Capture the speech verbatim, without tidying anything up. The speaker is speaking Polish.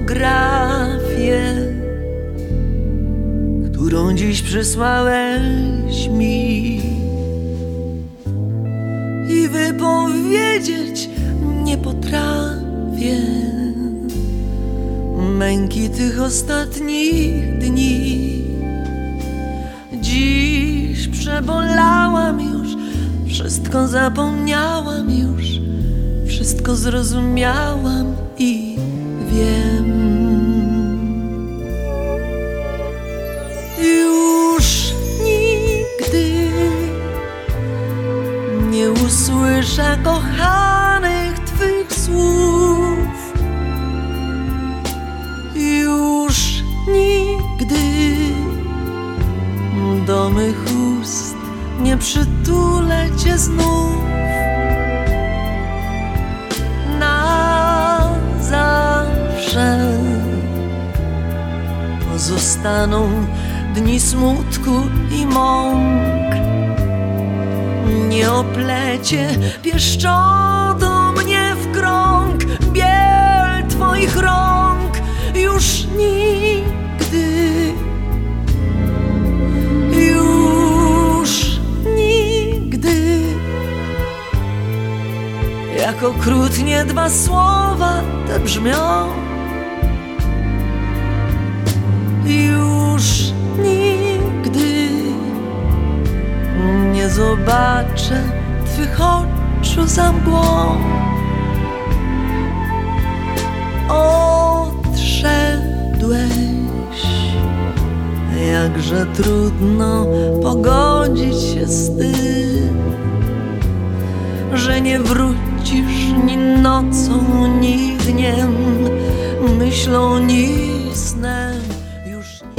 fotografię, którą dziś przysłałeś mi, i wypowiedzieć nie potrafię męki tych ostatnich dni. Dziś przebolałam już, wszystko zapomniałam już, wszystko zrozumiałam i wiem. Już nigdy nie usłyszę kochanych Twych słów. Już nigdy do mych ust nie przytulę Cię znów. Na zawsze pozostaną dni smutku i mąk. Nie oplecie pieszczodą mnie w krąg biel Twoich rąk. Już nigdy, już nigdy. Jak okrutnie dwa słowa te brzmią. Już nigdy nie zobaczę Twych oczu za mgłą. Odszedłeś, jakże trudno pogodzić się z tym, że nie wrócisz ni nocą, ni dniem, myślą, ni snem.